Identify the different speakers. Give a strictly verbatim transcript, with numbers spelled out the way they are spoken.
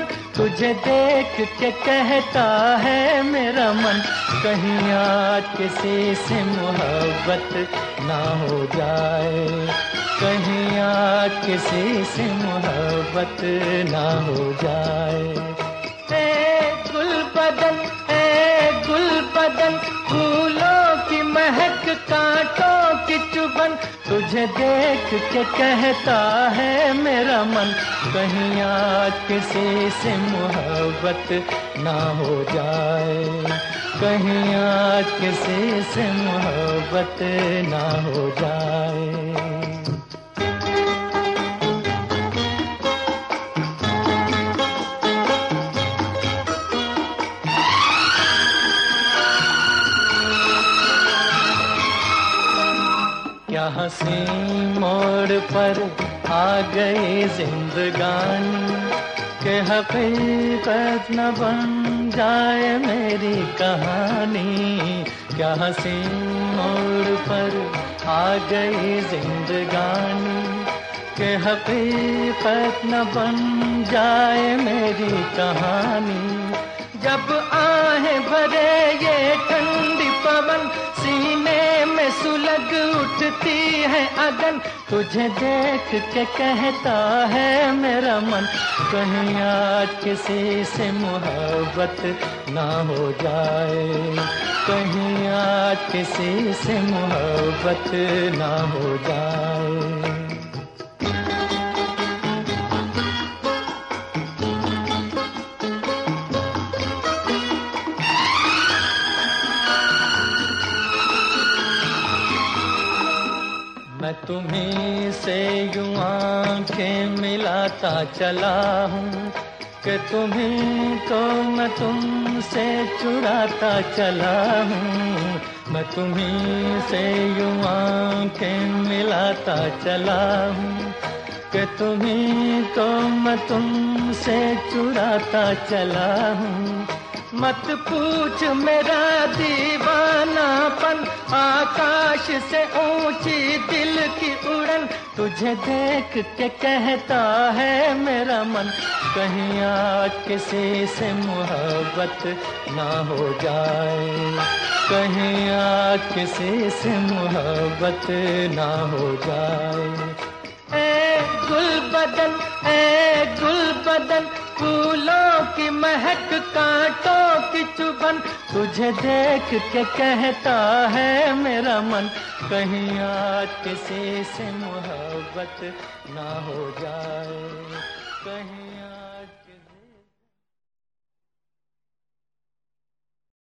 Speaker 1: चुभन, तुझे देख के कहता है मेरा मन, कहीं आज किसी से मोहब्बत ना हो जाए, कहीं आज किसी से मोहब्बत ना हो जाए। ए गुल बदन, ए गुल बदन, फूलों की महक कांटों की चुभन, तुझे देख के कहता है मेरा मन, कहीं आज किसी से मोहब्बत ना हो जाए, कहीं आज किसी से मोहब्बत ना हो जाए। क्या हंसी मोड़ पर आ गई जिंदगानी, के हकीकत न बन जाए मेरी कहानी। क्या हंसी मोड़ पर आ गई जिंदगानी, के हकीकत न बन जाए मेरी कहानी। जब आहें भरे ये ठंडी पवन, सीने में सुलग उठती है अगन, तुझे देख के कहता है मेरा मन, कहीं आज किसी से मोहब्बत ना हो जाए, कहीं आज किसी से मोहब्बत ना हो जाए। मैं तुम्हीं से यूं आंखें मिलाता चला हूँ, कि तुम्हीं को मैं तुमसे चुराता चला हूँ। मैं तुम्हीं से यूं आंखें मिलाता चला हूँ, कि तुम्हीं को मैं तुमसे चुराता चला हूँ। मत पूछ मेरा दीवानापन, आकाश से ऊंची दिल की उड़न, तुझे देख के कहता है मेरा मन, कहीं आज किसी से मोहब्बत ना हो जाए, कहीं आज किसी से मोहब्बत ना हो जाए। ए गुल बदन, ए गुल बदन, फूलों की महक कांटों की चुभन, तुझे देख के कहता है मेरा मन, कहीं आज किसी से मोहब्बत ना हो जाए, कहीं